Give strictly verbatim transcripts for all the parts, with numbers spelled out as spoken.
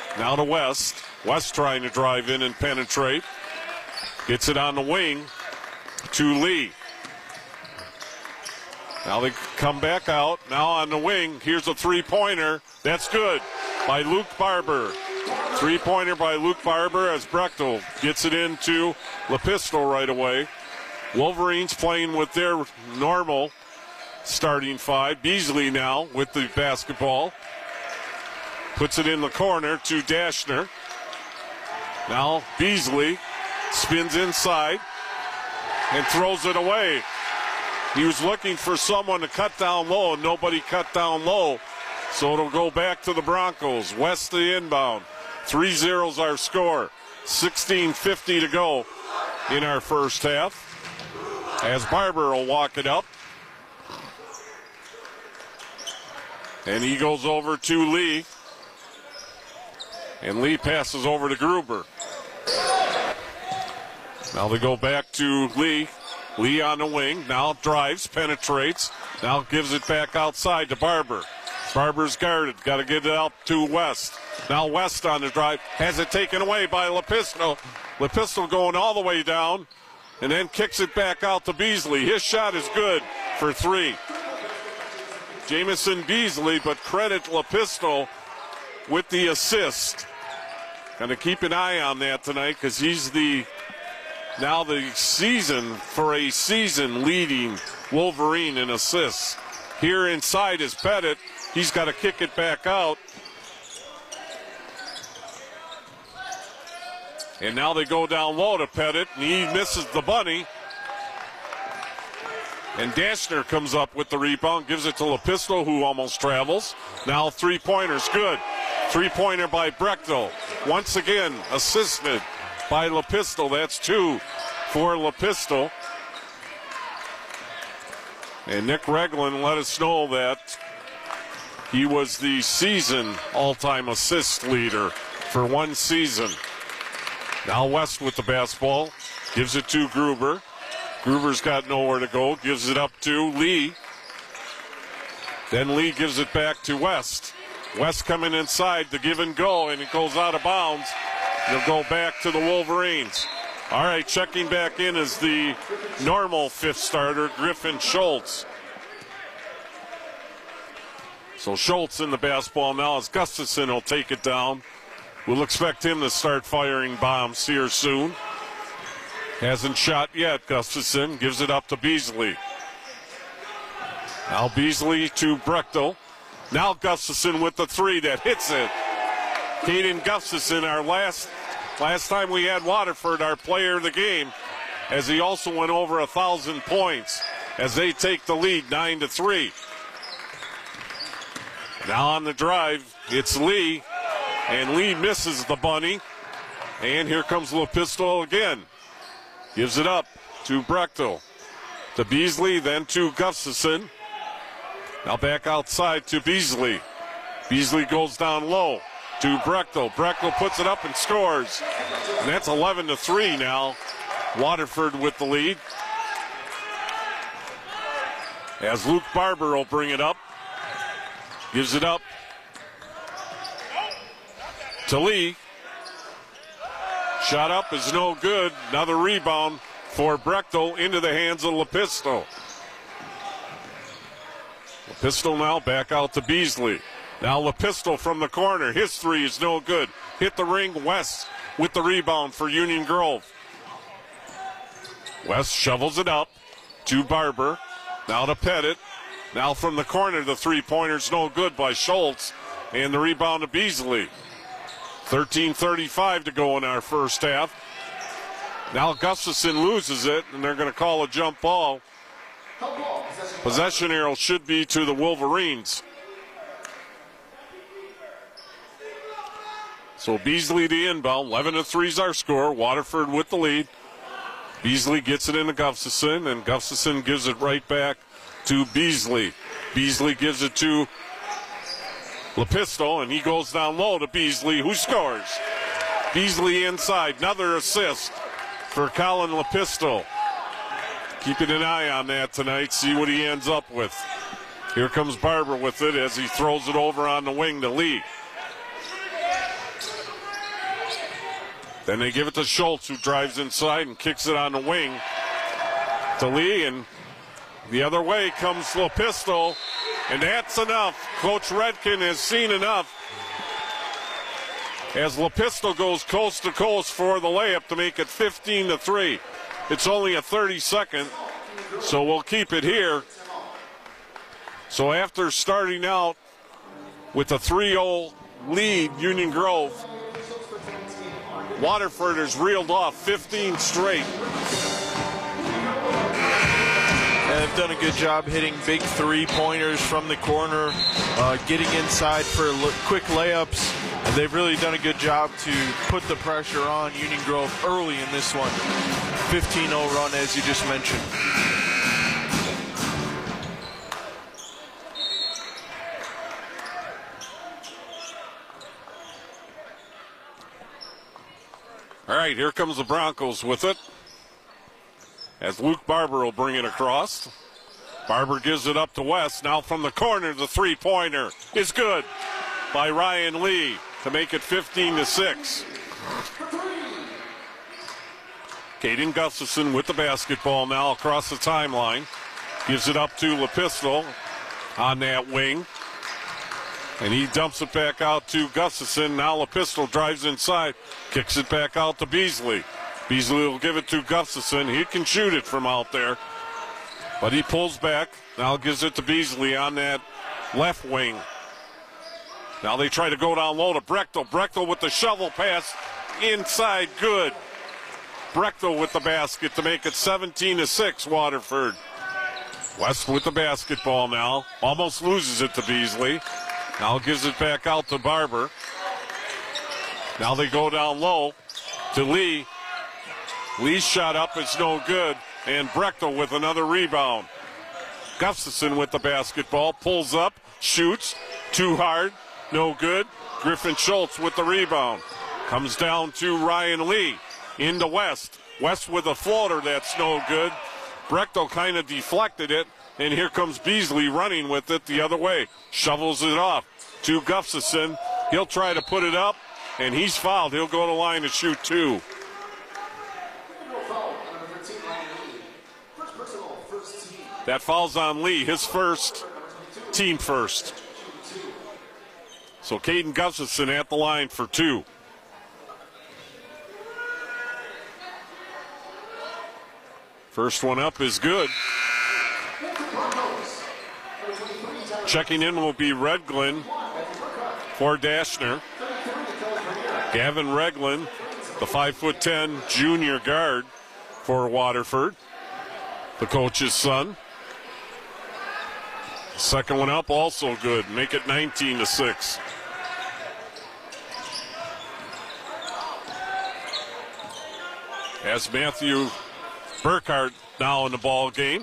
Now to West. West trying to drive in and penetrate. Gets it on the wing to Lee. Now they come back out. Now on the wing. Here's a three-pointer. That's good by Luke Barber. Three-pointer by Luke Barber as Brechtel gets it into LaPistol right away. Wolverines playing with their normal starting five. Beasley now with the basketball. Puts it in the corner to Dashner. Now Beasley spins inside and throws it away. He was looking for someone to cut down low, and nobody cut down low. So it'll go back to the Broncos. West the inbound. three zero's our score. sixteen fifty to go in our first half. As Barber will walk it up. And he goes over to Lee. And Lee passes over to Gruber. Now they go back to Lee. Lee on the wing. Now drives, penetrates. Now gives it back outside to Barber. Barber's guarded. Got to get it out to West. Now West on the drive. Has it taken away by LaPistol. LaPistol going all the way down. And then kicks it back out to Beasley. His shot is good for three. Jamison Beasley, but credit LaPistol with the assist. Going to keep an eye on that tonight because he's the now the season for a season leading Wolverine in assists. Here inside is Pettit. He's got to kick it back out. And now they go down low to Pettit, and he misses the bunny. And Dashner comes up with the rebound, gives it to LaPistol, who almost travels. Now three-pointer's good. Three-pointer by Brechtel. Once again, assisted by LaPistol. That's two for LaPistol. And Nick Reglin let us know that he was the season all-time assist leader for one season. Now West with the basketball. Gives it to Gruber. Gruber's got nowhere to go. Gives it up to Lee. Then Lee gives it back to West. West coming inside to give and go, and it goes out of bounds. It'll go back to the Wolverines. All right, checking back in is the normal fifth starter, Griffin Schultz. So Schultz in the basketball now as Gustafson will take it down. We'll expect him to start firing bombs here soon. Hasn't shot yet, Gustafson. Gives it up to Beasley. Now Beasley to Brechtel. Now Gustafson with the three that hits it. Caden Gustafson, our last last time we had Waterford, our player of the game, as he also went over a thousand points as they take the lead nine to three. Now on the drive, it's Lee, and Lee misses the bunny. And here comes LaPistol again. Gives it up to Brechtel. To Beasley, then to Gustafson. Now back outside to Beasley. Beasley goes down low to Brechtel. Brechtel puts it up and scores. And that's eleven to three now. Waterford with the lead. As Luke Barber will bring it up. Gives it up to Lee. Shot up is no good. Another rebound for Brechtel into the hands of LaPistol. LaPistol now back out to Beasley. Now LaPistol from the corner. His three is no good. Hit the ring. West with the rebound for Union Grove. West shovels it up to Barber. Now to Pettit. Now from the corner, the three-pointer's no good by Schultz. And the rebound to Beasley. thirteen thirty-five to go in our first half. Now Gustafson loses it, and they're going to call a jump ball. Possession arrow should be to the Wolverines. So Beasley the inbound. eleven to three is our score. Waterford with the lead. Beasley gets it into Gustafson, and Gustafson gives it right back to Beasley. Beasley gives it to LaPistol, and he goes down low to Beasley, who scores. Beasley inside. Another assist for Colin LaPistol. Keeping an eye on that tonight, see what he ends up with. Here comes Barber with it as he throws it over on the wing to Lee. Then they give it to Schultz, who drives inside and kicks it on the wing to Lee, and the other way comes LaPisto, and that's enough. Coach Redkin has seen enough as LaPisto goes coast to coast for the layup to make it fifteen to three. It's only a thirty-second, so we'll keep it here. So after starting out with a three oh lead, Union Grove, Waterford has reeled off fifteen straight. And they've done a good job hitting big three-pointers from the corner, uh, getting inside for l- quick layups. And they've really done a good job to put the pressure on Union Grove early in this one. fifteen oh run, as you just mentioned. All right, here comes the Broncos with it, as Luke Barber will bring it across. Barber gives it up to West. Now from the corner, the three-pointer is good by Ryan Lee to make it fifteen to six. Caden Gustafson with the basketball now across the timeline. Gives it up to LaPisto on that wing. And he dumps it back out to Gustafson. Now LaPisto drives inside, kicks it back out to Beasley. Beasley will give it to Gustafson. He can shoot it from out there, but he pulls back. Now gives it to Beasley on that left wing. Now they try to go down low to Brechtel. Brechtel with the shovel pass inside, good. Brechtel with the basket to make it seventeen to six, Waterford. West with the basketball now. Almost loses it to Beasley. Now gives it back out to Barber. Now they go down low to Lee. Lee's shot up is no good. And Brechtel with another rebound. Gustafson with the basketball. Pulls up, shoots. Too hard, no good. Griffin Schultz with the rebound. Comes down to Ryan Lee. Into West. West with a floater, that's no good. Brechtel kind of deflected it. And here comes Beasley running with it the other way. Shovels it off to Gustafson. He'll try to put it up, and he's fouled. He'll go to the line to shoot two. That foul's on Lee, his first, team first. So Caden Gustafson at the line for two. First one up is good. Checking in will be Redglin for Dashner. Gavin Redglin, the five foot ten junior guard for Waterford, the coach's son. Second one up also good. Make it nineteen to six. As Matthew Burkhart now in the ball game.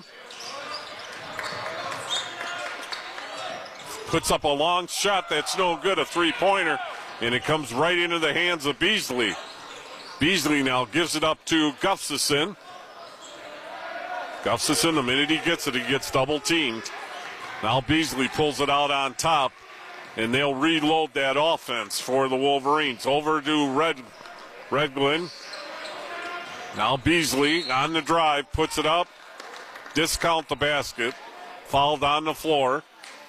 Puts up a long shot that's no good, a three-pointer, and it comes right into the hands of Beasley. Beasley now gives it up to Gustafson. Gustafson, the minute he gets it, he gets double-teamed. Now Beasley pulls it out on top, and they'll reload that offense for the Wolverines. Over to Red, Redglin. Now Beasley on the drive, puts it up, discount the basket, fouled on the floor.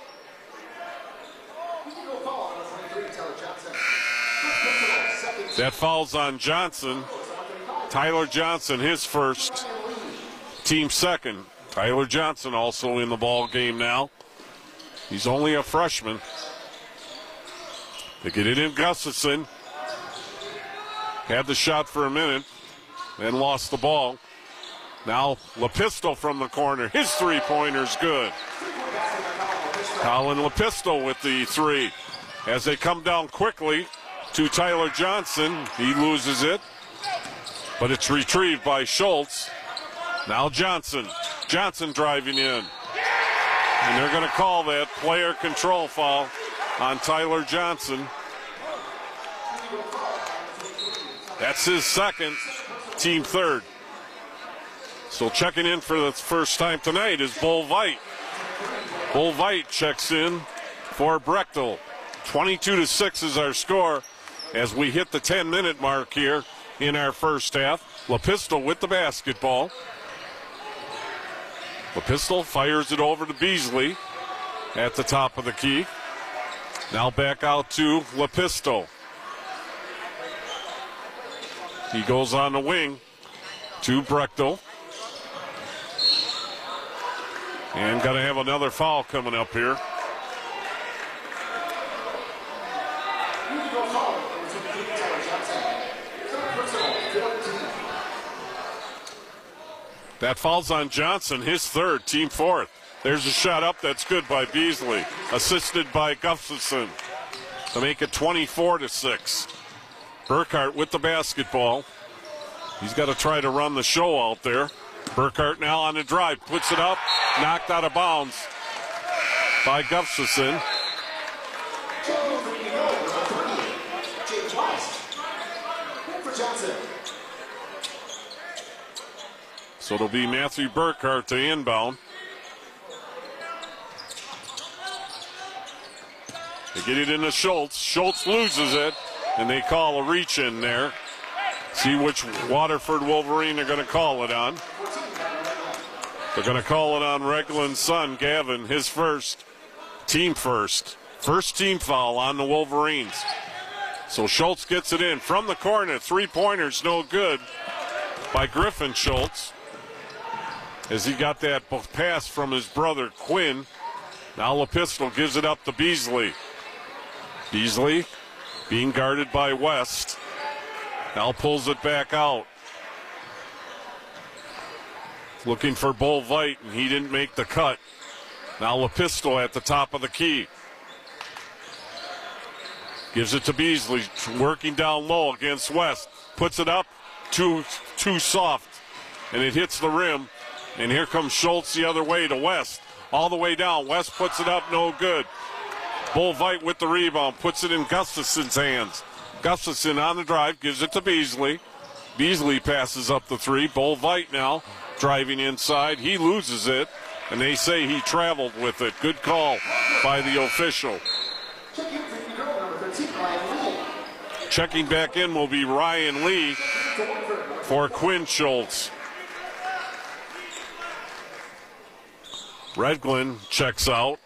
That foul's on Johnson. Tyler Johnson, his first, team second. Tyler Johnson also in the ball game now. He's only a freshman. They get it in. Gustafson had the shot for a minute, then lost the ball. Now LaPisto from the corner. His three-pointer's good. Colin LaPisto with the three. As they come down quickly to Tyler Johnson, he loses it, but it's retrieved by Schultz. Now Johnson. Johnson driving in. And they're going to call that player control foul on Tyler Johnson. That's his second, team third. So checking in for the first time tonight is Bull Veit. Bull Veit checks in for Brechtel. twenty-two to six is our score as we hit the ten-minute mark here in our first half. LaPistol with the basketball. LaPistol fires it over to Beasley at the top of the key. Now back out to LaPistol. He goes on the wing to Brechtel. And going to have another foul coming up here. That falls on Johnson, his third, team fourth. There's a shot up that's good by Beasley, assisted by Gustafson to make it twenty-four to six. Burkhart with the basketball. He's got to try to run the show out there. Burkhart now on the drive, puts it up, knocked out of bounds by Gustafson. So it'll be Matthew Burkhart to inbound. They get it into Schultz. Schultz loses it, and they call a reach in there. See which Waterford Wolverine they're going to call it on. They're going to call it on Reglin's son, Gavin, his first, team first. First team foul on the Wolverines. So Schultz gets it in from the corner. Three-pointers no good by Griffin Schultz, as he got that pass from his brother Quinn. Now LaPistol gives it up to Beasley. Beasley being guarded by West. Now pulls it back out. Looking for Bull Veit, and he didn't make the cut. Now LaPistol at the top of the key. Gives it to Beasley, working down low against West. Puts it up, too, too soft, and it hits the rim. And here comes Schultz the other way to West. All the way down. West puts it up, no good. Bull Veit with the rebound, puts it in Gustafson's hands. Gustafson on the drive, gives it to Beasley. Beasley passes up the three. Bull Veit now driving inside. He loses it, and they say he traveled with it. Good call by the official. Checking back in will be Ryan Lee for Quinn Schultz. Redglin checks out.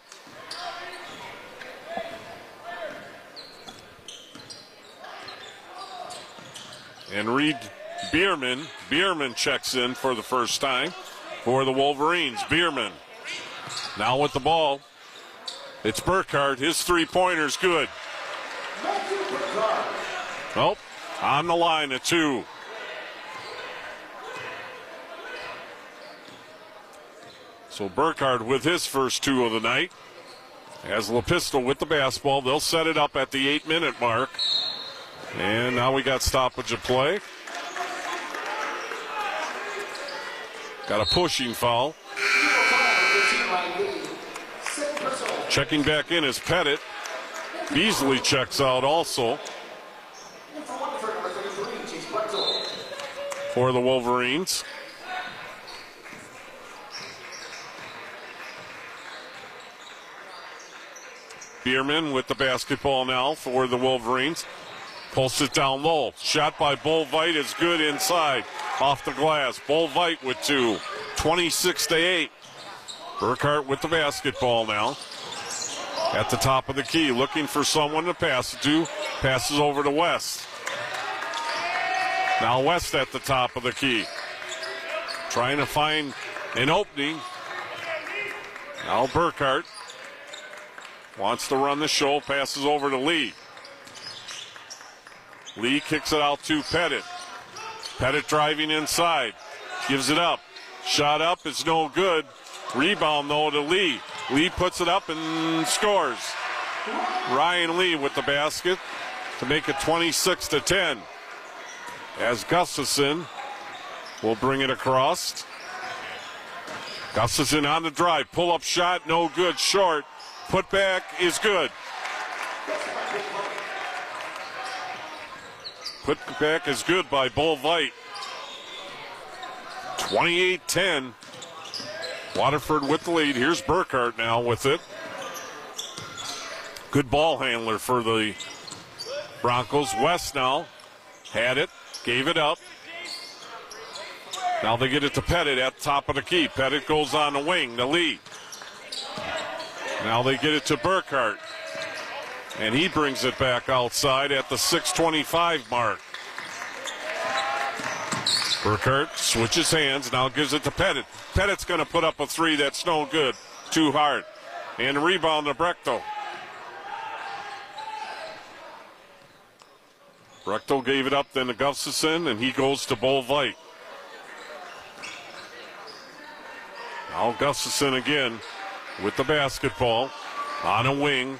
And Reed Bierman, Bierman checks in for the first time for the Wolverines. Bierman now with the ball. It's Burkhart. His three-pointer's good. Nope, on the line at two. So Burkhart with his first two of the night. As LaPistol with the basketball, they'll set it up at the eight-minute mark. And now we got stoppage of play. Got a pushing foul. Checking back in is Pettit. Beasley checks out also for the Wolverines. Bierman with the basketball now for the Wolverines. Pulls it down low. Shot by Bull Veit is good inside. Off the glass. Bull Veit with two. twenty-six to eight. Burkhart with the basketball now. At the top of the key. Looking for someone to pass it to. Passes over to West. Now West at the top of the key. Trying to find an opening. Now Burkhart wants to run the show. Passes over to Lee. Lee kicks it out to Pettit. Pettit driving inside. Gives it up. Shot up is no good. Rebound, though, to Lee. Lee puts it up and scores. Ryan Lee with the basket to make it twenty-six to ten. As Gustafson will bring it across. Gustafson on the drive. Pull-up shot, no good. Short. Put back is good. Put back is good by Bull Veit. twenty-eight ten. Waterford with the lead. Here's Burkhart now with it. Good ball handler for the Broncos. West now had it. Gave it up. Now they get it to Pettit at the top of the key. Pettit goes on the wing to Lee. Now they get it to Burkhart. And he brings it back outside at the six twenty-five mark. Burkhart switches hands, now gives it to Pettit. Pettit's going to put up a three that's no good. Too hard. And rebound to Brechtel. Brechtel gave it up then to Gustafson, and he goes to Bolvite. Now Gustafson again with the basketball on a wing.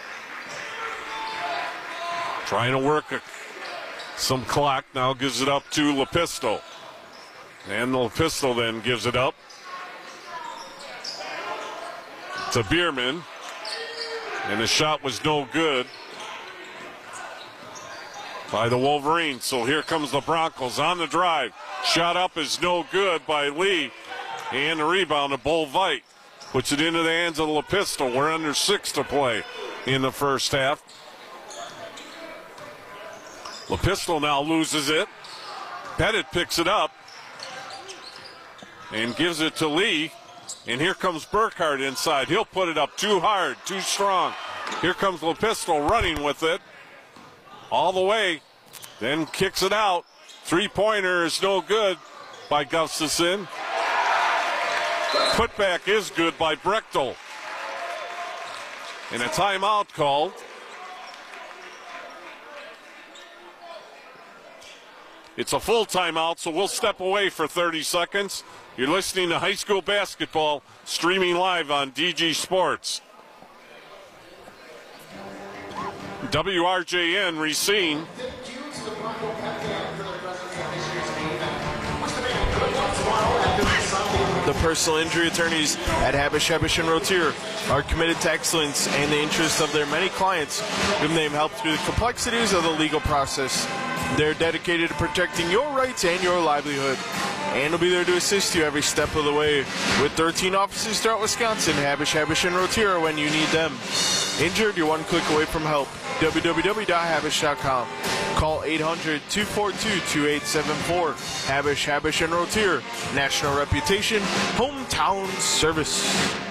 Trying to work a, some clock. Now gives it up to LaPistol. And LaPistol then gives it up to Bierman. And the shot was no good by the Wolverines. So here comes the Broncos on the drive. Shot up is no good by Lee. And the rebound to Bolvite. Puts it into the hands of LaPistol. We're under six to play in the first half. LaPistol now loses it. Pettit picks it up and gives it to Lee. And here comes Burkhart inside. He'll put it up too hard, too strong. Here comes LaPistol running with it all the way. Then kicks it out. Three-pointer is no good by Gustafson. Putback is good by Brechtel. And a timeout called. It's a full timeout, so we'll step away for thirty seconds. You're listening to high school basketball, streaming live on D G Sports. W R J N Racine. The personal injury attorneys at Habush, Habush and Rotier are committed to excellence and the interests of their many clients, whom they have helped through the complexities of the legal process. They're dedicated to protecting your rights and your livelihood, and will be there to assist you every step of the way. With thirteen offices throughout Wisconsin, Habush, Habush and Rotier when you need them. Injured, you're one click away from help. w w w dot habush dot com. Call eight hundred, two four two, two eight seven four. Habush, Habush and Rotier. National reputation, hometown service.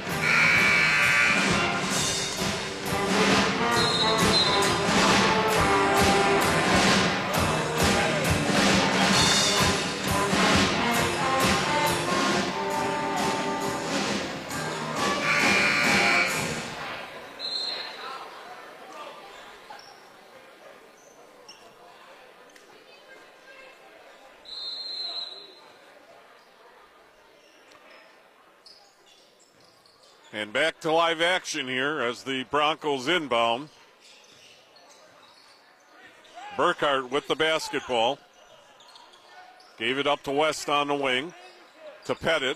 And back to live action here as the Broncos inbound. Burkhart with the basketball. Gave it up to West on the wing. To Pettit.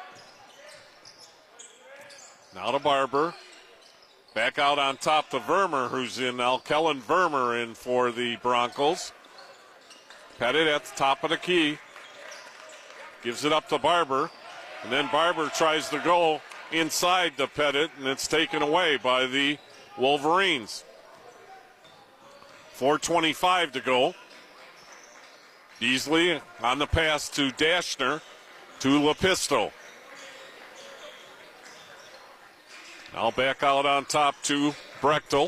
Now to Barber. Back out on top to Vermer, who's in now. Kellen Vermer in for the Broncos. Pettit at the top of the key. Gives it up to Barber. And then Barber tries to go inside the Pettit, and it's taken away by the Wolverines. four twenty-five to go. Beasley on the pass to Dashner to LaPistol. Now back out on top to Brechtel.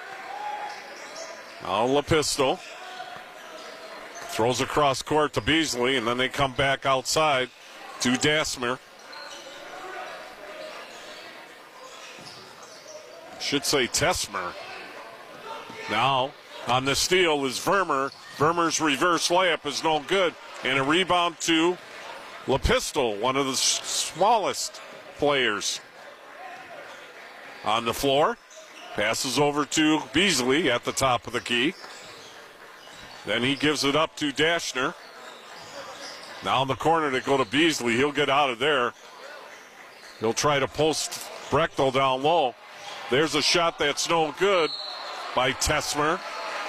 Now LaPistol. Throws across court to Beasley, and then they come back outside to Dasmer. Should say Tesmer. Now on the steal is Vermer. Vermer's reverse layup is no good. And a rebound to LaPistol, one of the smallest players on the floor. Passes over to Beasley at the top of the key. Then he gives it up to Dashner. Now in the corner to go to Beasley. He'll get out of there. He'll try to post Brechtel down low. There's a shot that's no good by Tesmer.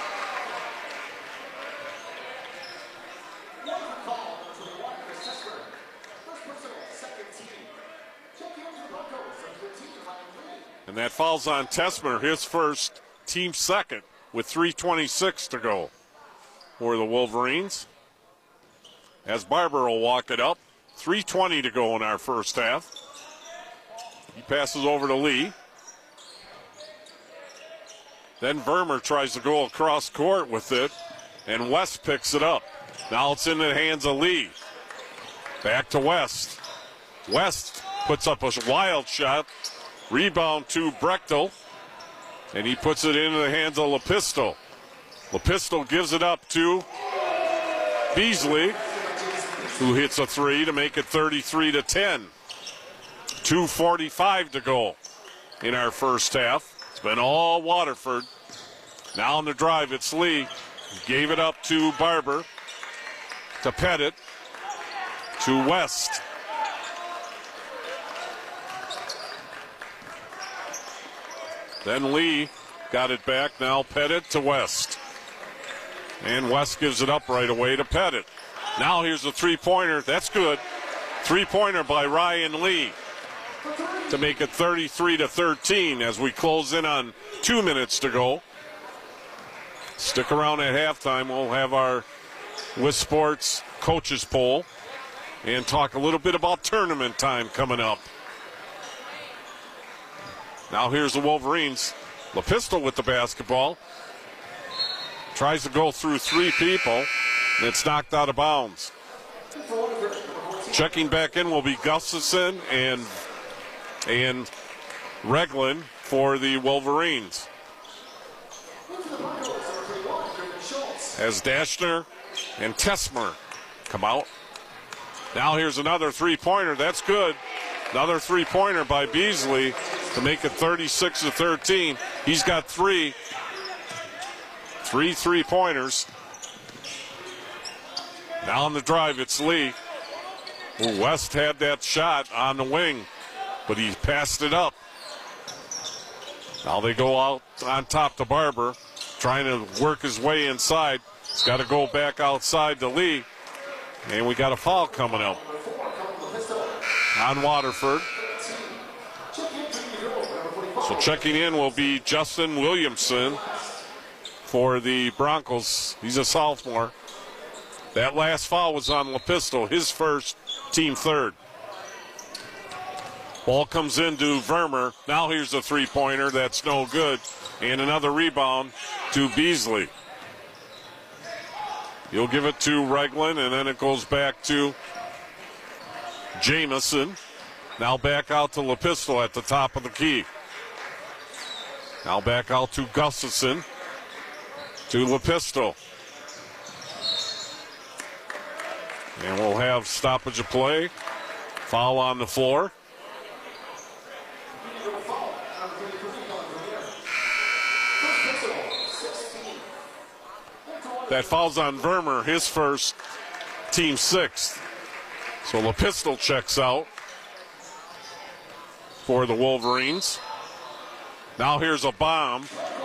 And that falls on Tesmer, his first, team second, with three twenty-six to go for the Wolverines. as Barber will walk it up. three twenty to go in our first half. He passes over to Lee. Then Vermer tries to go across court with it, and West picks it up. Now it's in the hands of Lee. Back to West. West puts up a wild shot. Rebound to Brechtel, and he puts it into the hands of Lepisto. Lepisto gives it up to Beasley, who hits a three to make it thirty-three to ten. two forty-five to go in our first half. It's been all Waterford. Now on the drive, it's Lee. Gave it up to Barber, to Pettit, to West. Then Lee got it back. Now Pettit to West. And West gives it up right away to Pettit. Now here's a three-pointer. That's good. Three-pointer by Ryan Lee to make it thirty-three to thirteen as we close in on two minutes to go. Stick around at halftime. We'll have our With Sports coaches poll and talk a little bit about tournament time coming up. Now here's the Wolverines. Lepisto with the basketball. Tries to go through three people, and it's knocked out of bounds. Checking back in will be Gustafson and and Reglan for the Wolverines. As Dashner and Tesmer come out. Now here's another three-pointer. That's good. Another three-pointer by Beasley to make it thirty-six to thirteen. He's got three. Three three-pointers. Now on the drive, it's Lee. Ooh, West had that shot on the wing, but he passed it up. Now they go out on top to Barber, trying to work his way inside. He's got to go back outside to Lee, and we got a foul coming up on Waterford. So checking in will be Justin Williamson for the Broncos. He's a sophomore. That last foul was on Lepisto, his first, team third. Ball comes into Vermer. Now here's a three-pointer. That's no good. And another rebound to Beasley. He'll give it to Reglan, and then it goes back to Jamison. Now back out to Lepisto at the top of the key. Now back out to Gustafson. To Lepisto. And we'll have stoppage of play. Foul on the floor. That foul's on Vermer, his first, team sixth. So Lepisto checks out for the Wolverines. Now here's a bomb.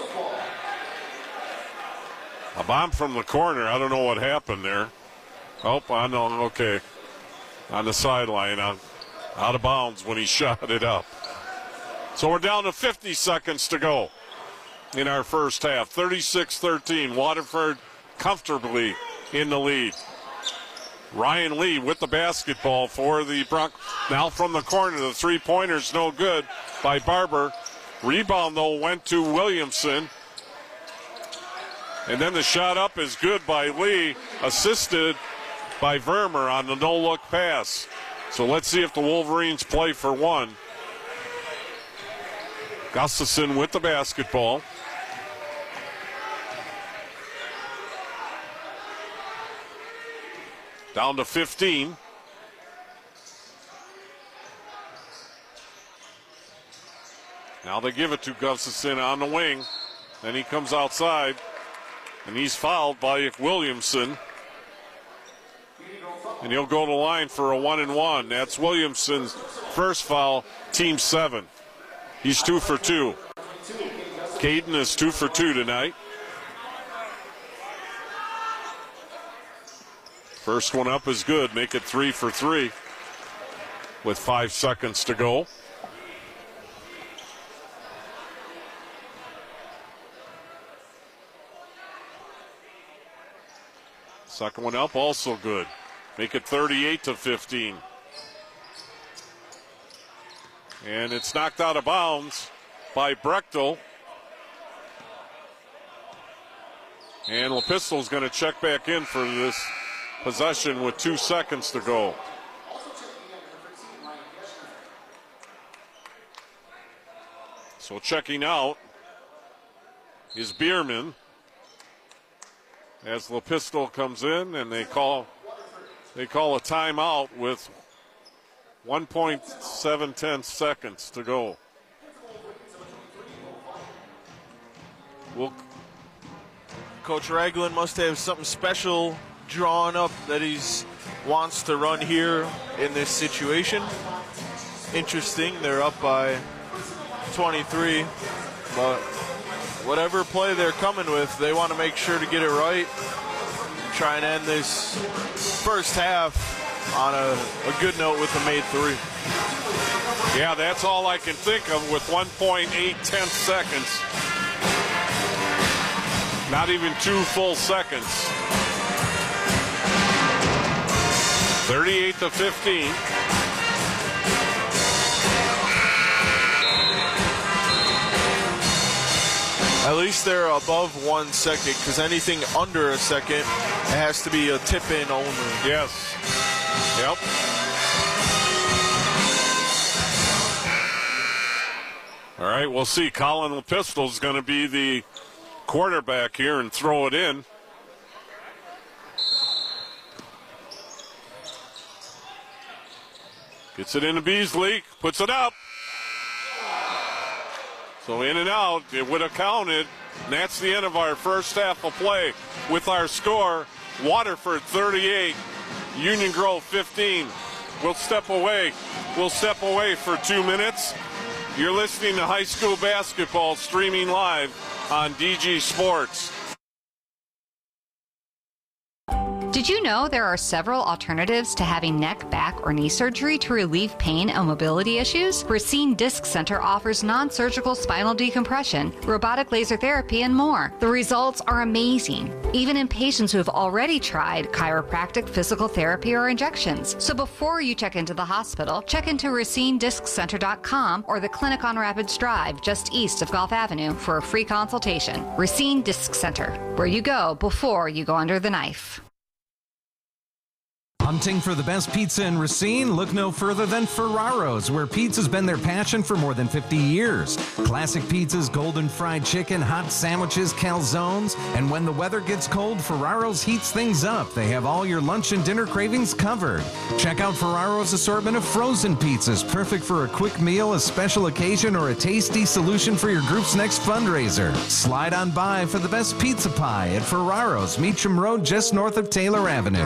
A bomb from the corner. I don't know what happened there. Oh, I know. Okay. On the sideline. Out, out of bounds when he shot it up. So we're down to fifty seconds to go in our first half. thirty-six thirteen. Waterford comfortably in the lead. Ryan Lee with the basketball for the Broncos. Now from the corner, the three-pointer's no good by Barber. Rebound, though, went to Williamson. And then the shot up is good by Lee, assisted by Vermer on the no-look pass. So let's see if the Wolverines play for one. Gustafson with the basketball. Down to fifteen. Now they give it to Gustafson on the wing. Then he comes outside, and he's fouled by Williamson. And he'll go to the line for a one and one. That's Williamson's first foul, team seven. He's two for two. Caden is two for two tonight. First one up is good. Make it three for three with five seconds to go. Second one up, also good. make it thirty-eight to fifteen. And it's knocked out of bounds by Brechtel. And LaPistol's going to check back in for this possession with two seconds to go. So checking out is Bierman as LaPistol comes in, and they call they call a timeout with one point seven ten seconds to go. Well, Coach Ragland must have something special drawn up that he wants to run here in this situation. Interesting, they're up by twenty-three, but whatever play they're coming with, they want to make sure to get it right. Try and end this first half on a, a good note with a made three. Yeah, that's all I can think of with one point eight ten seconds. Not even two full seconds. thirty-eight to fifteen. At least they're above one second, because anything under a second, it has to be a tip in only. Yes. Yep. All right, we'll see. Colin LaPistol is going to be the quarterback here and throw it in. Gets it into Beasley, puts it up. So in and out, it would have counted. And that's the end of our first half of play with our score. Waterford thirty-eight, Union Grove fifteen. We'll step away. We'll step away for two minutes. You're listening to high school basketball streaming live on D G Sports. Did you know there are several alternatives to having neck, back, or knee surgery to relieve pain and mobility issues? Racine Disc Center offers non-surgical spinal decompression, robotic laser therapy, and more. The results are amazing, even in patients who have already tried chiropractic, physical therapy, or injections. So before you check into the hospital, check into racine disc center dot com or the clinic on Rapids Drive just east of Gulf Avenue for a free consultation. Racine Disc Center, where you go before you go under the knife. Hunting for the best pizza in Racine? Look no further than Ferraro's, where pizza's been their passion for more than fifty years. Classic pizzas, golden fried chicken, hot sandwiches, calzones, and when the weather gets cold, Ferraro's heats things up. They have all your lunch and dinner cravings covered. Check out Ferraro's assortment of frozen pizzas, perfect for a quick meal, a special occasion, or a tasty solution for your group's next fundraiser. Slide on by for the best pizza pie at Ferraro's, Meacham Road, just north of Taylor Avenue.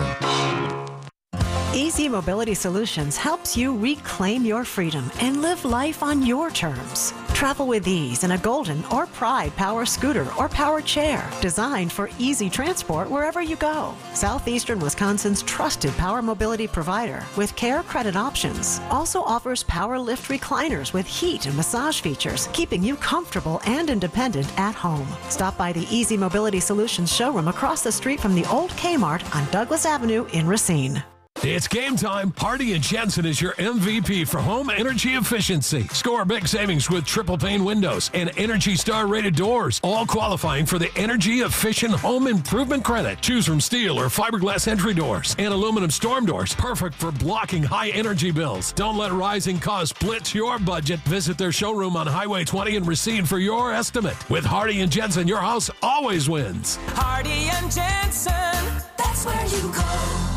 Easy Mobility Solutions helps you reclaim your freedom and live life on your terms. Travel with ease in a Golden or Pride power scooter or power chair, designed for easy transport wherever you go. Southeastern Wisconsin's trusted power mobility provider with care credit options also offers power lift recliners with heat and massage features, keeping you comfortable and independent at home. Stop by the Easy Mobility Solutions showroom across the street from the old Kmart on Douglas Avenue in Racine. It's game time. Hardy and Jensen is your M V P for home energy efficiency. Score big savings with triple pane windows and Energy Star rated doors, all qualifying for the energy efficient home improvement credit. Choose from steel or fiberglass entry doors and aluminum storm doors, perfect for blocking high energy bills. Don't let rising costs blitz your budget. Visit their showroom on Highway twenty in Racine for your estimate. With Hardy and Jensen, your house always wins. Hardy and Jensen, that's where you go.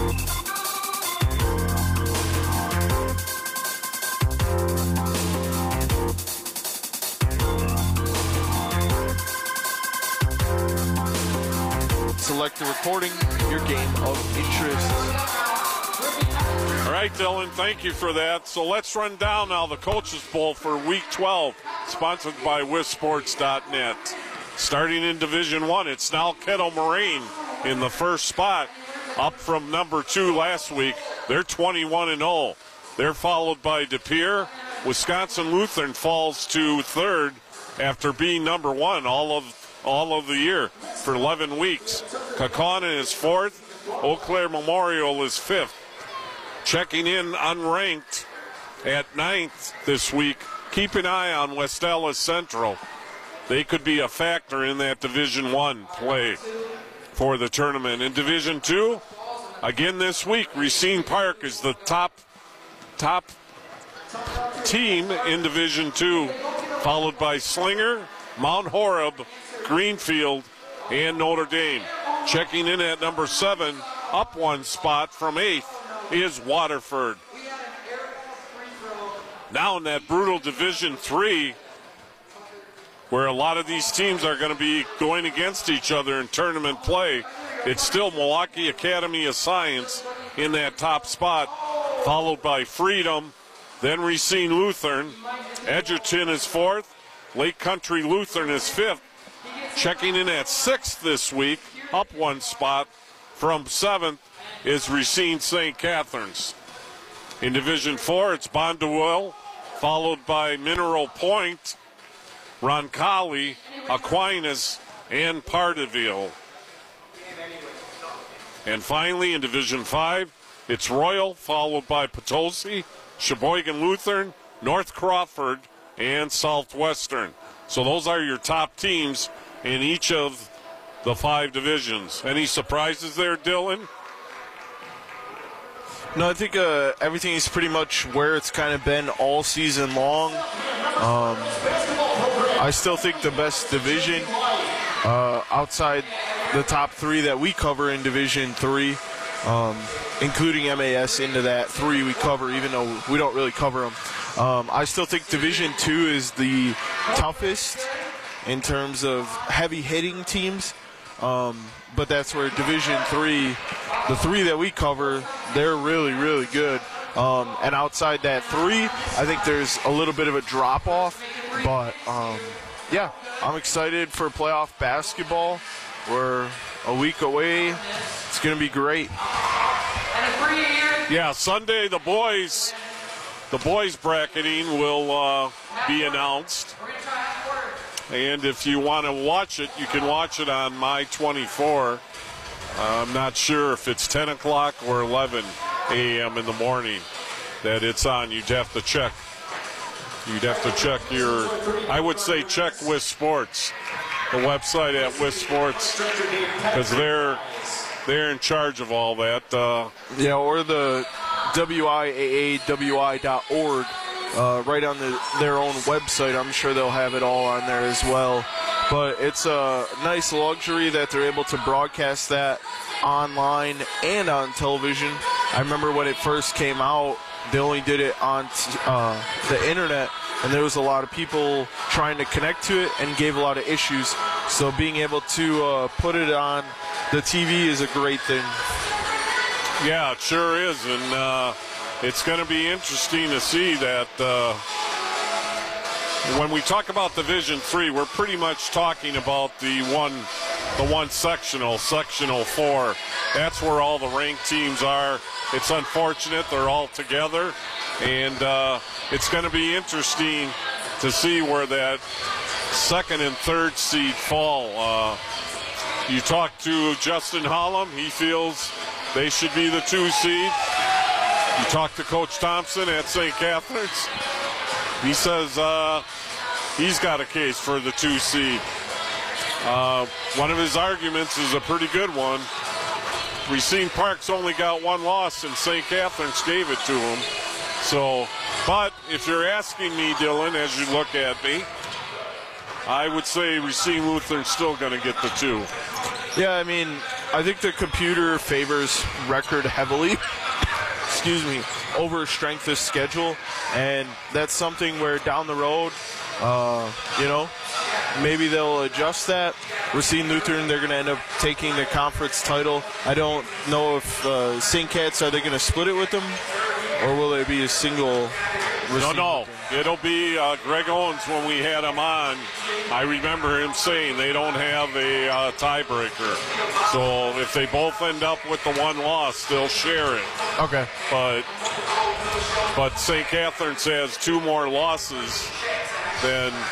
Select the recording, your game of interest. All right, Dylan, thank you for that. So let's run down now the Coaches Bowl for Week twelve, sponsored by Wis Sports dot net. Starting in Division One, it's now Kettle Moraine in the first spot, up from number two last week. They're twenty-one and oh. They're followed by De Pere. Wisconsin Lutheran falls to third after being number one all of all of the year for eleven weeks. Kaukauna is fourth. Eau Claire Memorial is fifth. Checking in unranked at ninth this week. Keep an eye on West Allis Central. They could be a factor in that Division One play for the tournament. In Division Two, again this week, Racine Park is the top top team in Division Two, followed by Slinger, Mount Horeb, Greenfield, and Notre Dame. Checking in at number seven, up one spot from eighth, is Waterford. Now in that brutal Division Three, where a lot of these teams are going to be going against each other in tournament play, it's still Milwaukee Academy of Science in that top spot, followed by Freedom, then Racine Lutheran. Edgerton is fourth. Lake Country Lutheran is fifth. Checking in at sixth this week, up one spot from seventh, is Racine Saint Catharines. In Division Four, it's Bondwell, followed by Mineral Point, Roncalli, Aquinas, and Pardeeville. And finally, in Division Five, it's Royal, followed by Potosi, Sheboygan Lutheran, North Crawford, and Southwestern. So those are your top teams in each of the five divisions. Any surprises there, Dylan? No, I think uh, everything is pretty much where it's kind of been all season long. Um, I still think the best division uh, outside the top three that we cover in Division Three, um, including M A S into that three we cover, even though we don't really cover them. Um, I still think Division Two is the toughest in terms of heavy hitting teams. Um, but that's where Division Three, the three that we cover, they're really, really good. Um, and outside that three, I think there's a little bit of a drop off. But um, yeah, I'm excited for playoff basketball. We're a week away. It's going to be great. Yeah, Sunday the boys, the boys bracketing will uh, be announced. And if you want to watch it, you can watch it on My twenty-four. Uh, I'm not sure if it's ten o'clock or eleven a.m. in the morning that it's on. You'd have to check. You'd have to check your, I would say check Wiz Sports, the website at Wiz Sports, because they're, they're in charge of all that. Uh, yeah, or the W I A A W I dot org. Uh, right on the, their own website. I'm sure they'll have it all on there as well. But it's a nice luxury that they're able to broadcast that online and on television. I remember when it first came out, they only did it on t- uh, the internet, and there was a lot of people trying to connect to it and gave a lot of issues. So being able to uh, put it on the T V is a great thing. Yeah, it sure is. And uh, it's going to be interesting to see that uh, when we talk about Division Three, we're pretty much talking about the one, the one sectional, sectional four. That's where all the ranked teams are. It's unfortunate they're all together, and uh, it's going to be interesting to see where that second and third seed fall. Uh, you talk to Justin Hollum; he feels they should be the two seed. You talk to Coach Thompson at Saint Catharines. He says uh, he's got a case for the two seed. Uh, one of his arguments is a pretty good one. Racine Park's only got one loss, and Saint Catharines gave it to him. So, but if you're asking me, Dylan, as you look at me, I would say Racine Lutheran's still going to get the two. Yeah, I mean, I think the computer favors record heavily. excuse me, over strength of schedule, and that's something where down the road, uh, you know, maybe they'll adjust that. Racine Lutheran, they're going to end up taking the conference title. I don't know if uh, Saint Cats, are they going to split it with them, or will it be a single Racine? No, no. Lutheran? It'll be uh, Greg Owens when we had him on. I remember him saying they don't have a uh, tiebreaker. So if they both end up with the one loss, they'll share it. Okay. But but Saint Catharines has two more losses than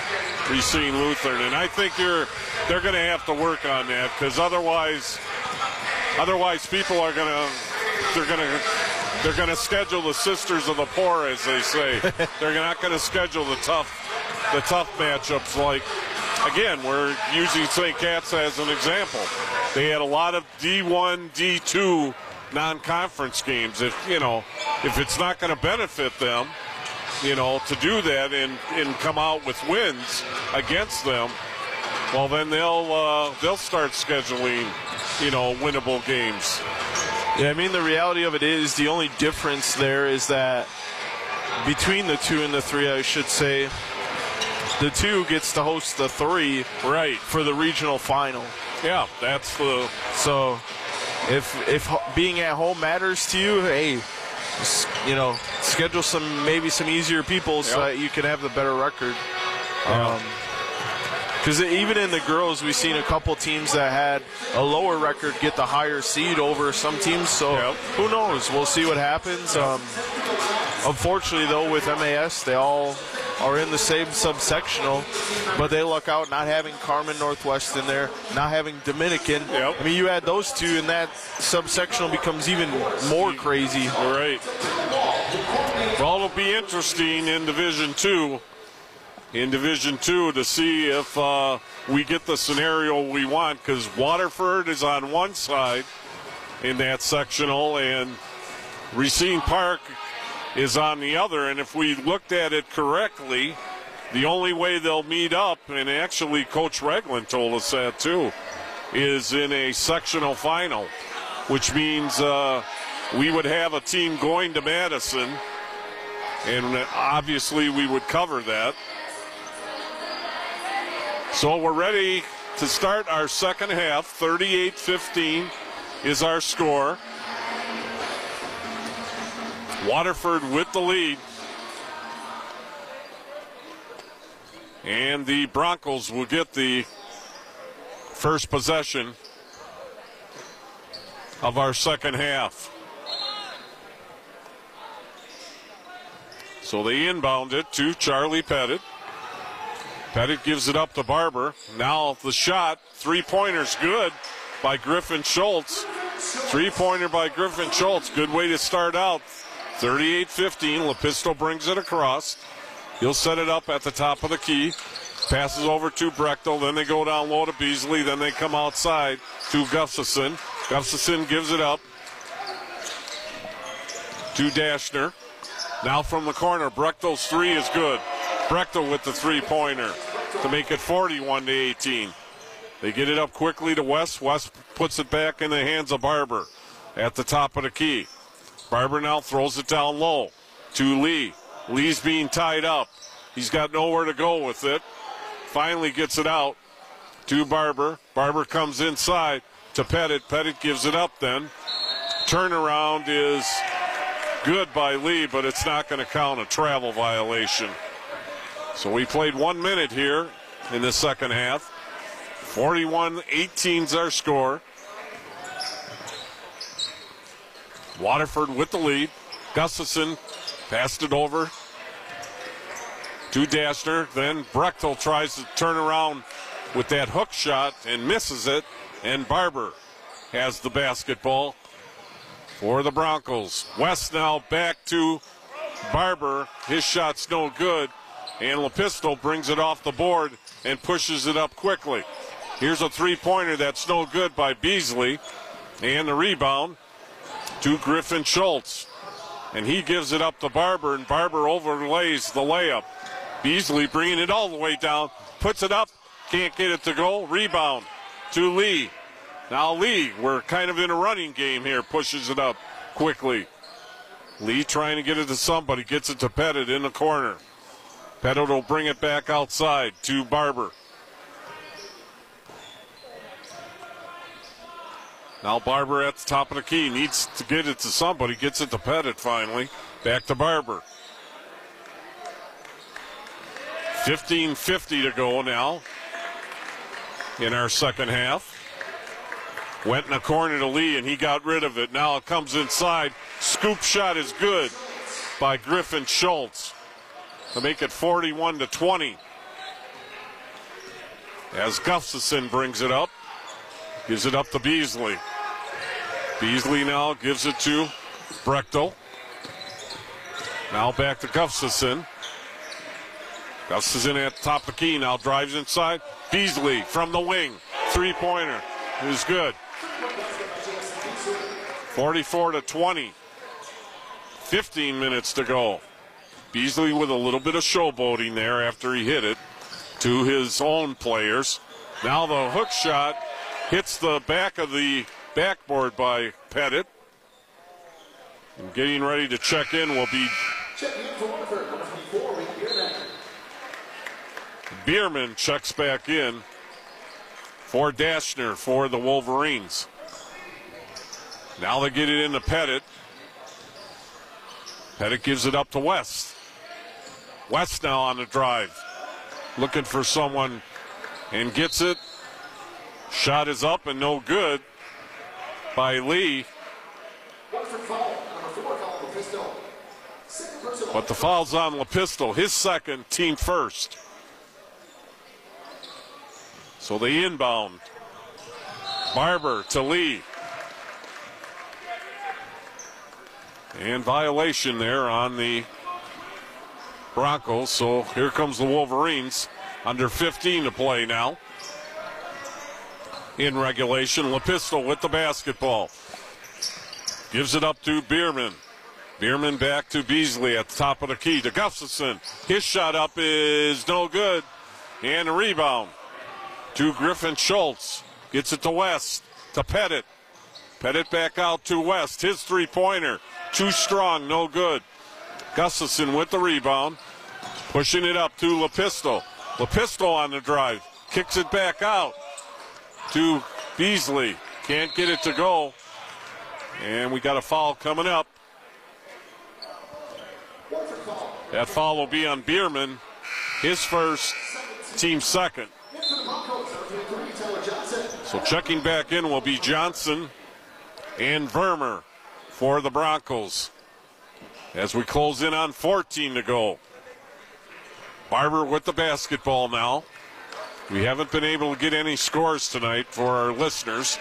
Racine Lutheran. And I think you're they're going to have to work on that, because otherwise, otherwise people are going to they're going to they're going to schedule the sisters of the poor, as they say. They're not going to schedule the tough the tough matchups. Like, again, we're using Saint Cat's as an example. They had a lot of D one, D two non-conference games. If you know, if it's not going to benefit them, you know, to do that and, and come out with wins against them, well, then they'll uh, they'll start scheduling, you know, winnable games. Yeah, I mean, the reality of it is the only difference there is that between the two and the three, I should say, the two gets to host the three, right, for the regional final. Yeah, that's the so if if being at home matters to you, hey, you know, schedule some maybe some easier people so yep. that you can have the better record. Yeah. Um, Because even in the girls, we've seen a couple teams that had a lower record get the higher seed over some teams. So yep. who knows? We'll see what happens. Yep. Um, unfortunately, though, with M A S, they all are in the same subsectional, but they luck out not having Carmen Northwest in there, not having Dominican. Yep. I mean, you add those two, and that subsectional becomes even more crazy. All right. Well, it'll be interesting in Division Two. In Division Two to see if uh, we get the scenario we want, because Waterford is on one side in that sectional and Racine Park is on the other. And if we looked at it correctly, the only way they'll meet up, and actually Coach Regland told us that too, is in a sectional final, which means uh, we would have a team going to Madison, and obviously we would cover that. So we're ready to start our second half. thirty-eight fifteen is our score. Waterford with the lead. And the Broncos will get the first possession of our second half. So they inbound it to Charlie Pettit. Pettit gives it up to Barber. Now the shot, three-pointer's good by Griffin Schultz. Three-pointer by Griffin Schultz. Good way to start out. thirty-eight fifteen. Lepisto brings it across. He'll set it up at the top of the key. Passes over to Brechtel. Then they go down low to Beasley. Then they come outside to Gustafson. Gustafson gives it up to Dashner. Now from the corner, Brechtel's three is good. Brechtel with the three-pointer to make it forty-one to eighteen. They get it up quickly to West. West puts it back in the hands of Barber at the top of the key. Barber now throws it down low to Lee. Lee's being tied up. He's got nowhere to go with it. Finally gets it out to Barber. Barber comes inside to Pettit. Pettit gives it up then. Turnaround is good by Lee, but it's not going to count, a travel violation. So we played one minute here in the second half. forty-one eighteen is our score. Waterford with the lead. Gustafson passed it over to Dashner. Then Brechtel tries to turn around with that hook shot and misses it. And Barber has the basketball for the Broncos. West now back to Barber. His shot's no good. And Lepisto brings it off the board and pushes it up quickly. Here's a three-pointer that's no good by Beasley. And the rebound to Griffin Schultz. And he gives it up to Barber, and Barber overlays the layup. Beasley bringing it all the way down, puts it up, can't get it to go. Rebound to Lee. Now Lee, we're kind of in a running game here, pushes it up quickly. Lee trying to get it to somebody, gets it to Pettit in the corner. Pettit will bring it back outside to Barber. Now Barber at the top of the key, needs to get it to somebody, gets it to Pettit finally. Back to Barber. fifteen fifty to go now in our second half. Went in the corner to Lee, and he got rid of it. Now it comes inside. Scoop shot is good by Griffin Schultz to make it forty-one to twenty. as Gustafson brings it up. Gives it up to Beasley. Beasley now gives it to Brechtel. Now back to Gustafson. Gustafson at the top of the key now, drives inside. Beasley from the wing. Three-pointer is good. forty-four to twenty. fifteen minutes to go. Beasley with a little bit of showboating there after he hit it to his own players. Now the hook shot hits the back of the backboard by Pettit. And getting ready to check in will be Bierman. Checks back in for Dashner for the Wolverines. Now they get it into Pettit. Pettit gives it up to West. West now on the drive. Looking for someone and gets it. Shot is up and no good by Lee. But the foul's on LaPistol, his second, team first. So they inbound. Barber to Lee. And violation there on the Broncos. So here comes the Wolverines. Under fifteen to play now. In regulation, LaPistol with the basketball. Gives it up to Bierman. Bierman back to Beasley at the top of the key to Gustafson. His shot up is no good. And a rebound to Griffin Schultz. Gets it to West, to Pettit. Pettit back out to West. His three-pointer. Too strong, no good. Gustafson with the rebound. Pushing it up to LaPistol. LaPistol on the drive. Kicks it back out to Beasley. Can't get it to go. And we got a foul coming up. That foul will be on Bierman. His first, team second. So checking back in will be Johnson and Vermer for the Broncos. As we close in on fourteen to go. Barber with the basketball now. We haven't been able to get any scores tonight for our listeners.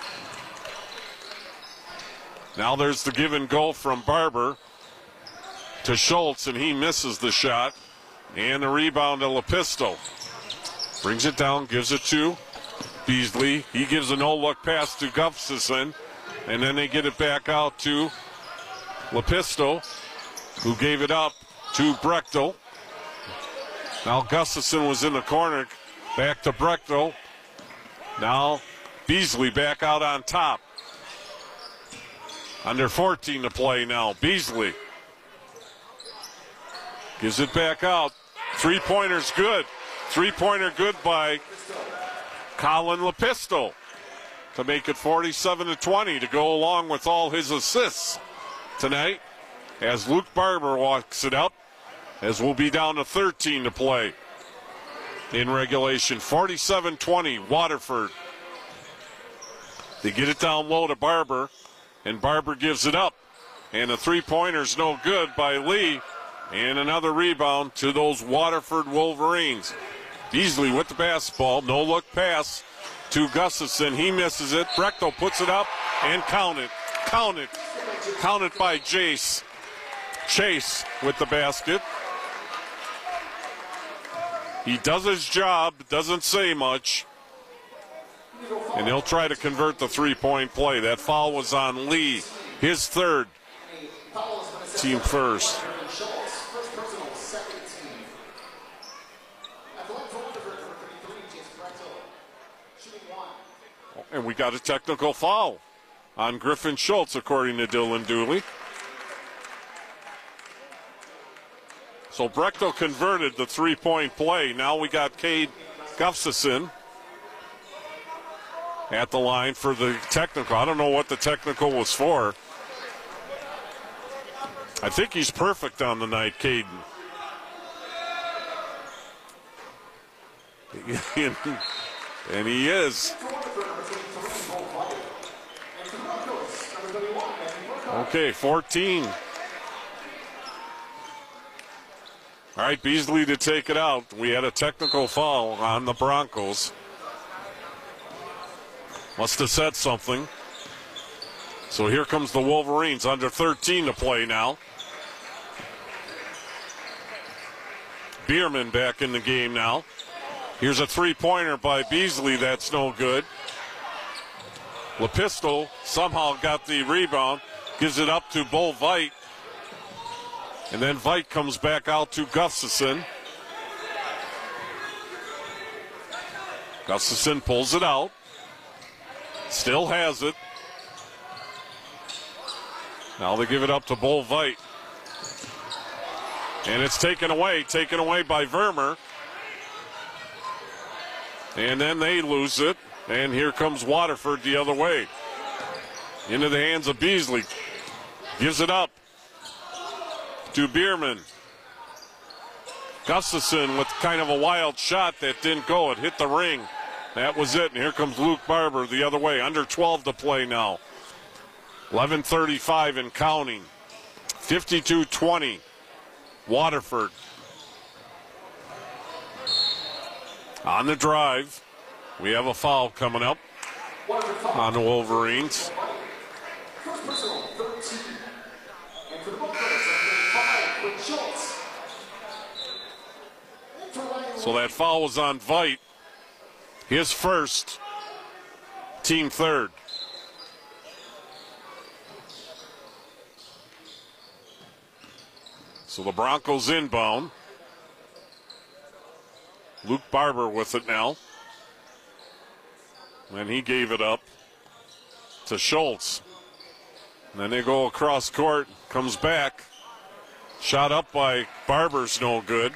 Now there's the give and go from Barber to Schultz, and he misses the shot. And the rebound to LaPistol. Brings it down, gives it to Beasley. He gives a no-look pass to Gustafson. And then they get it back out to LaPistol, who gave it up to Brechtel. Now Gustafson was in the corner. Back to Brechtel. Now Beasley back out on top. Under fourteen to play now. Beasley gives it back out. Three-pointer's good. Three-pointer good by Colin LaPistol to make it forty-seven to twenty to go along with all his assists tonight as Luke Barber walks it up, as we'll be down to thirteen to play in regulation. forty-seven twenty, Waterford. They get it down low to Barber, and Barber gives it up. And the three-pointer's no good by Lee. And another rebound to those Waterford Wolverines. Beasley with the basketball, no-look pass to Gustafson. He misses it. Brechtel puts it up and count it. Count it. Count it by Jace. Chase with the basket. He does his job, doesn't say much. And he'll try to convert the three-point play. That foul was on Lee, his third, team first. And we got a technical foul on Griffin Schultz, according to Dylan Dooley. So Brechtel converted the three-point play. Now we got Cade Gustafson at the line for the technical. I don't know what the technical was for. I think he's perfect on the night, Caden. And he is. Okay, fourteen. All right, Beasley to take it out. We had a technical foul on the Broncos. Must have said something. So here comes the Wolverines, under thirteen to play now. Bierman back in the game now. Here's a three-pointer by Beasley. That's no good. LaPistol somehow got the rebound. Gives it up to Bo Veit. And then Veit comes back out to Gustafson. Gustafson pulls it out. Still has it. Now they give it up to Bo Veit. And it's taken away, taken away by Vermer. And then they lose it. And here comes Waterford the other way. Into the hands of Beasley. Gives it up to Bierman. Gustafson with kind of a wild shot that didn't go. It hit the ring. That was it. And here comes Luke Barber the other way. Under twelve to play now. eleven thirty-five and counting. fifty-two twenty. Waterford. On the drive. We have a foul coming up on the Wolverines. So that foul was on Veit. His first, team third. So the Broncos inbound. Luke Barber with it now. And he gave it up to Schultz. And then they go across court, comes back. Shot up by Barber's no good.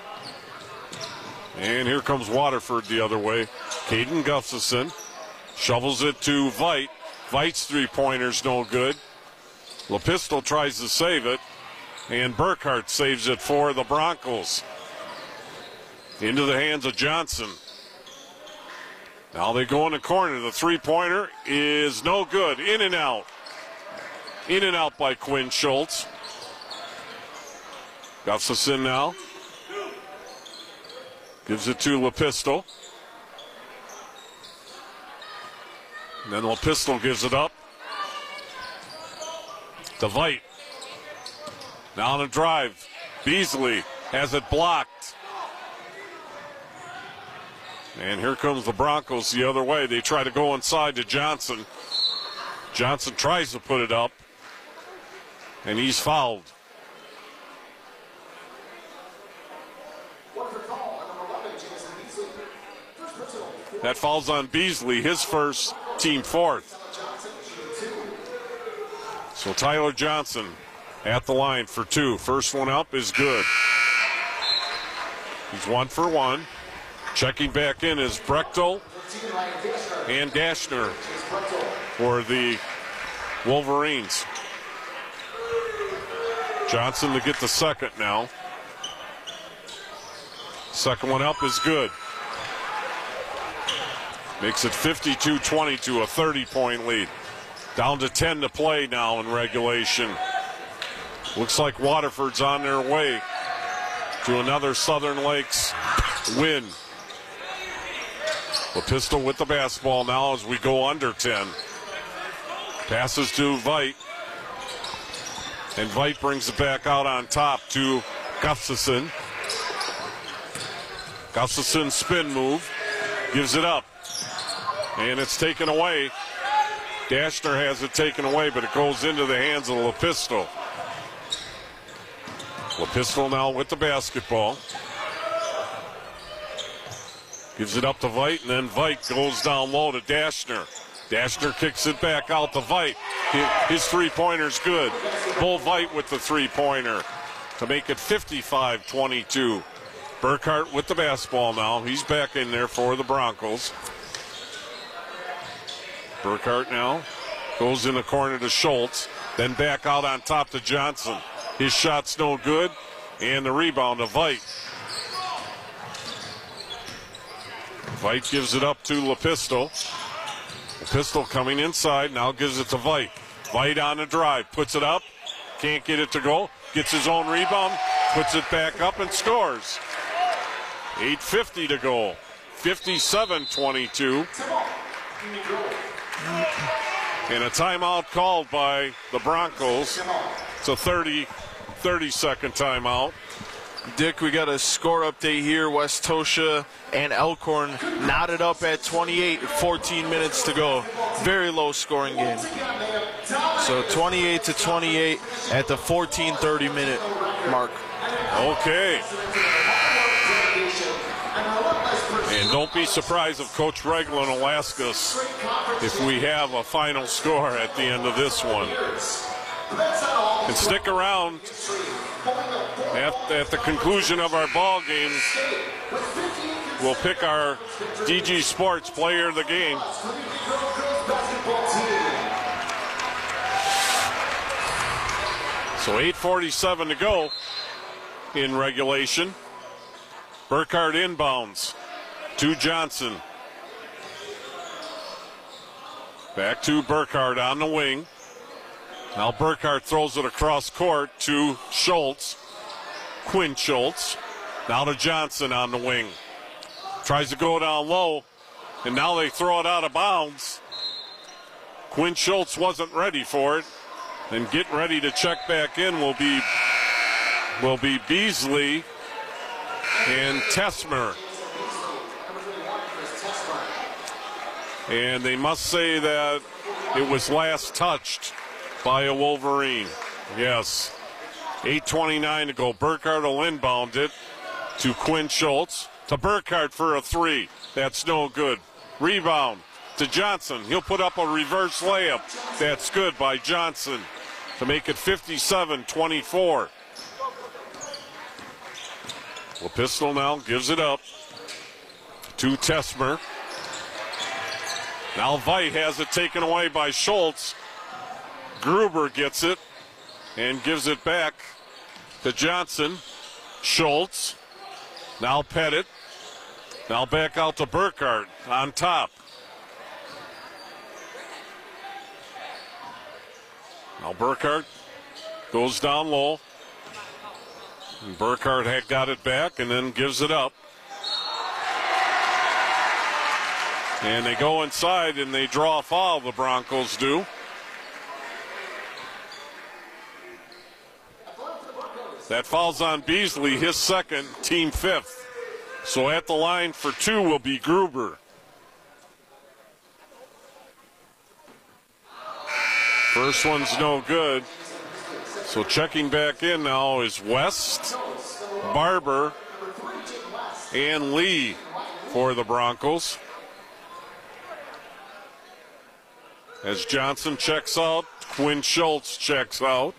And here comes Waterford the other way. Caden Gustafson shovels it to Veit. Veit's three-pointer's no good. LaPistol tries to save it. And Burkhart saves it for the Broncos. Into the hands of Johnson. Now they go in the corner. The three-pointer is no good. In and out. In and out by Quinn Schultz. Gustafson now. Gives it to LaPistol. And then LaPistol gives it up to Veit. Now on a drive. Beasley has it blocked. And here comes the Broncos the other way. They try to go inside to Johnson. Johnson tries to put it up. And he's fouled. That falls on Beasley, his first, team fourth. So Tyler Johnson at the line for two. First one up is good. He's one for one. Checking back in is Brechtel and Dashner for the Wolverines. Johnson to get the second now. Second one up is good. Makes it fifty-two twenty-two, a thirty-point lead. Down to ten to play now in regulation. Looks like Waterford's on their way to another Southern Lakes win. LaPistol with the basketball now as we go under ten. Passes to Veit. And Veit brings it back out on top to Gustafson. Gustafson spin move. Gives it up. And it's taken away. Dashner has it taken away, but it goes into the hands of LaPistol. LaPistol now with the basketball. Gives it up to Veit, and then Veit goes down low to Dashner. Dashner kicks it back out to Veit. His three-pointer's good. Bo Veit with the three-pointer to make it fifty-five twenty-two. Burkhart with the basketball now. He's back in there for the Broncos. Burkhart now goes in the corner to Schultz, then back out on top to Johnson. His shot's no good, and the rebound to Veit. Veit gives it up to LaPistol. LaPistol coming inside, now gives it to Veit. Veit on the drive, puts it up, can't get it to go, gets his own rebound, puts it back up and scores. eight fifty to go, fifty-seven twenty-two. And a timeout called by the Broncos. It's a thirty, thirty-second timeout. Dick, we got a score update here. West Tosha and Elkhorn knotted up at twenty-eight, fourteen minutes to go. Very low scoring game. So twenty-eight to twenty-eight at the fourteen thirty minute mark. Okay. And don't be surprised if Coach Reglin will ask us if we have a final score at the end of this one. And stick around. At, at the conclusion of our ball game, we'll pick our D G Sports Player of the Game. So eight forty-seven to go in regulation. Burkhardt inbounds to Johnson. Back to Burkhardt on the wing. Now Burkhardt throws it across court to Schultz. Quinn Schultz. Now to Johnson on the wing. Tries to go down low, and now they throw it out of bounds. Quinn Schultz wasn't ready for it. And getting ready to check back in will be, will be Beasley and Tesmer. And they must say that it was last touched by a Wolverine. Yes. eight twenty-nine to go. Burkhardt will inbound it to Quinn Schultz. To Burkhardt for a three. That's no good. Rebound to Johnson. He'll put up a reverse layup. That's good by Johnson to make it fifty-seven twenty-four. LaPistol now gives it up to Tesmer. Now Veit has it taken away by Schultz. Gruber gets it and gives it back to Johnson. Schultz. Now Pettit. Now back out to Burkhardt on top. Now Burkhardt goes down low. And Burkhardt had got it back and then gives it up. And they go inside and they draw a foul, the Broncos do. That foul's on Beasley, his second, team fifth. So at the line for two will be Gruber. First one's no good. So checking back in now is West, Barber, and Lee for the Broncos. As Johnson checks out, Quinn Schultz checks out.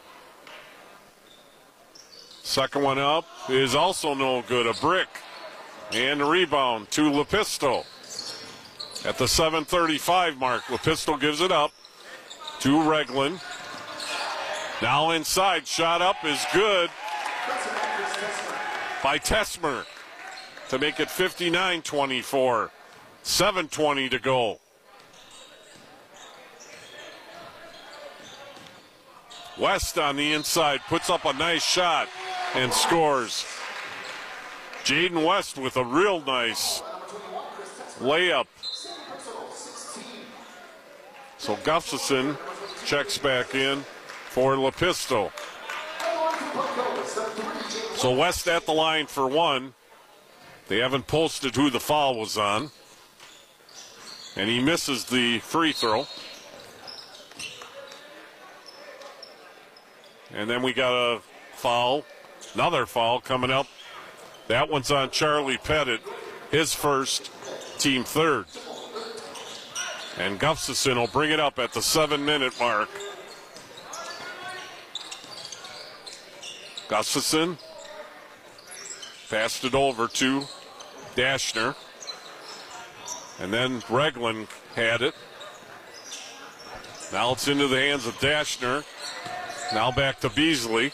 Second one up is also no good, a brick. And a rebound to LaPistol. At the seven thirty-five mark, LaPistol gives it up to Reglin. Now inside, shot up is good by Tesmer to make it fifty-nine twenty-four. seven twenty to go. West on the inside puts up a nice shot and scores. Jaden West with a real nice layup. So Gustafson checks back in for LaPistol. So West at the line for one. They haven't posted who the foul was on. And he misses the free throw. And then we got a foul, another foul coming up. That one's on Charlie Pettit, his first, team third. And Gustafson will bring it up at the seven-minute mark. Gustafson passed it over to Dashner. And then Reglin had it. Now it's into the hands of Dashner. Now back to Beasley.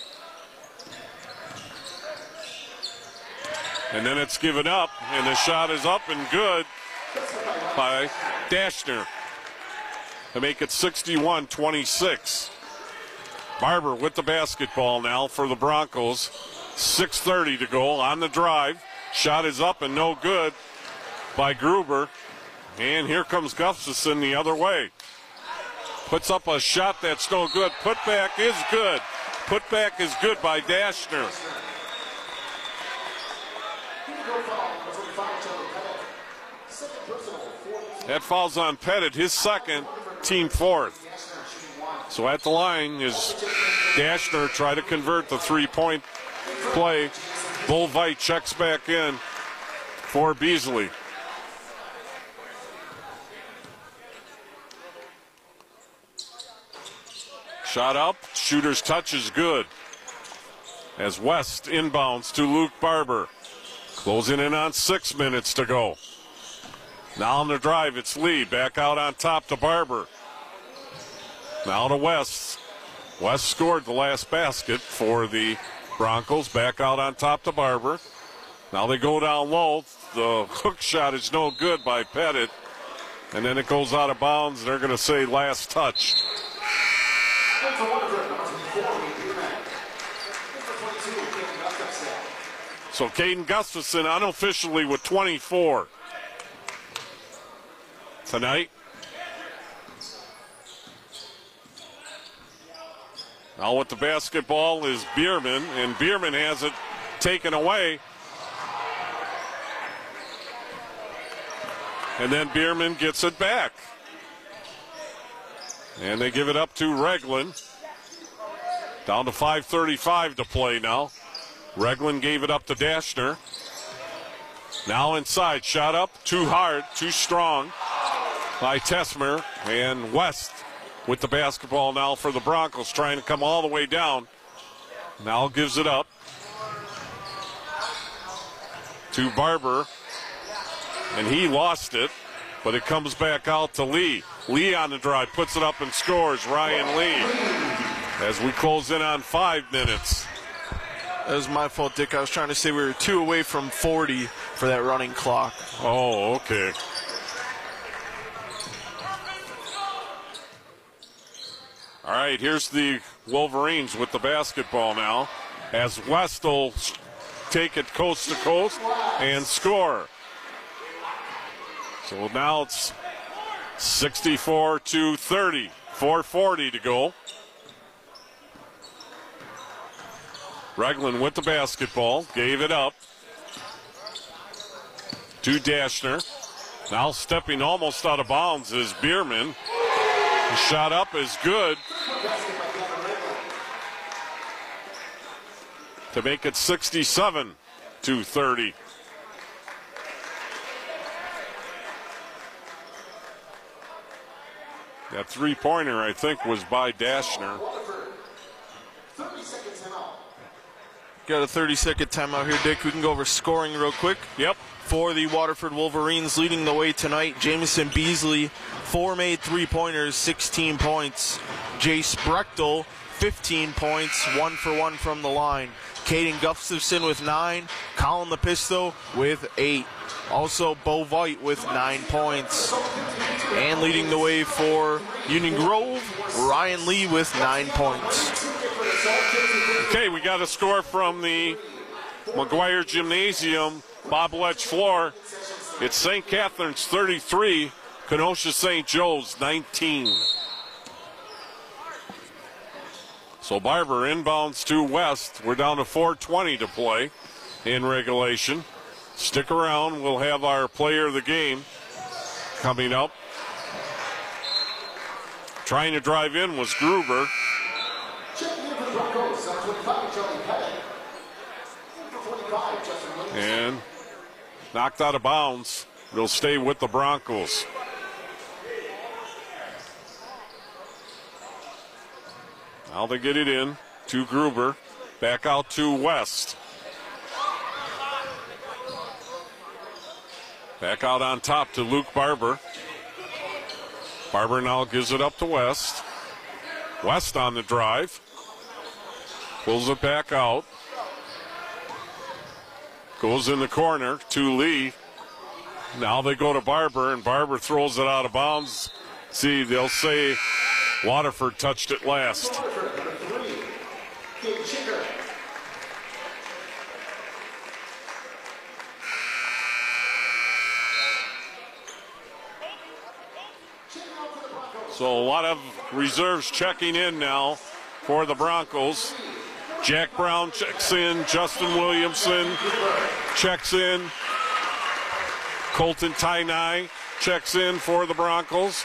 And then it's given up, and the shot is up and good by Dashner to make it sixty-one twenty-six. Barber with the basketball now for the Broncos. six thirty to go on the drive. Shot is up and no good by Gruber. And here comes Gustafson the other way. Puts up a shot that's no good. Putback is good. Putback is good by Dashner. That falls on Pettit, his second, team fourth. So at the line is Dashner try to convert the three-point play. Bullvite checks back in for Beasley. Shot up, shooter's touch is good. As West inbounds to Luke Barber. Closing in on six minutes to go. Now on the drive, it's Lee. Back out on top to Barber. Now to West. West scored the last basket for the Broncos. Back out on top to Barber. Now they go down low. The hook shot is no good by Pettit. And then it goes out of bounds, and they're going to say last touch. So Caden Gustafson unofficially with twenty-four tonight. Now with the basketball is Bierman, and Bierman has it taken away. And then Bierman gets it back. And they give it up to Regland. Down to five thirty-five to play now. Regland gave it up to Dashner. Now inside, shot up, too hard, too strong by Tesmer. And West with the basketball now for the Broncos, trying to come all the way down. Now gives it up to Barber. And he lost it, but it comes back out to Lee. Lee on the drive, puts it up and scores. Ryan Lee. As we close in on five minutes. That was my fault, Dick. I was trying to say we were two away from forty for that running clock. Oh, okay. All right, here's the Wolverines with the basketball now. As West will take it coast to coast and score. So now it's sixty-four to thirty. four forty to go. Regland with the basketball, gave it up to Dashner. Now stepping almost out of bounds is Bierman. The shot up is good to make it sixty-seven to thirty. That three-pointer, I think, was by Dashner. Got a thirty-second timeout here, Dick. We can go over scoring real quick. Yep. For the Waterford Wolverines, leading the way tonight, Jamison Beasley, four made three-pointers, sixteen points. Jace Brechtel, fifteen points, one for one from the line. Caden Gustafson with nine. Colin Lepisto with eight. Also, Bo Vite with nine points. And leading the way for Union Grove, Ryan Lee with nine points. Okay, we got a score from the McGuire Gymnasium Bobledge floor. It's Saint Catherine's thirty-three, Kenosha Saint Joe's nineteen. So Barber inbounds to West. We're down to four twenty to play in regulation. Stick around. We'll have our player of the game coming up. Trying to drive in was Gruber. And knocked out of bounds. They'll stay with the Broncos. Now they get it in to Gruber. Back out to West. Back out on top to Luke Barber. Barber now gives it up to West. West on the drive. Pulls it back out. Goes in the corner to Lee. Now they go to Barber, and Barber throws it out of bounds. See, they'll say Waterford touched it last. So a lot of reserves checking in now for the Broncos. Jack Brown checks in. Justin Williamson checks in. Colton Tainai checks in for the Broncos.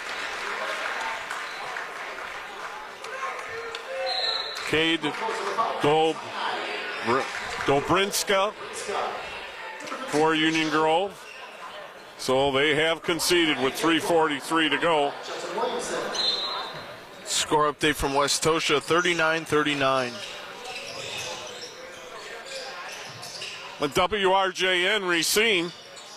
Cade Dob- Dobrinska for Union Grove. So they have conceded with three forty-three to go. Score update from West Tosha, thirty-nine thirty-nine. The W R J N Racine.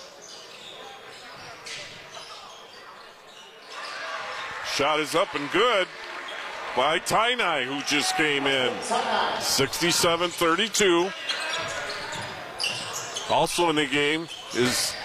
Shot is up and good by Tainai, who just came in. sixty-seven thirty-two. Also in the game is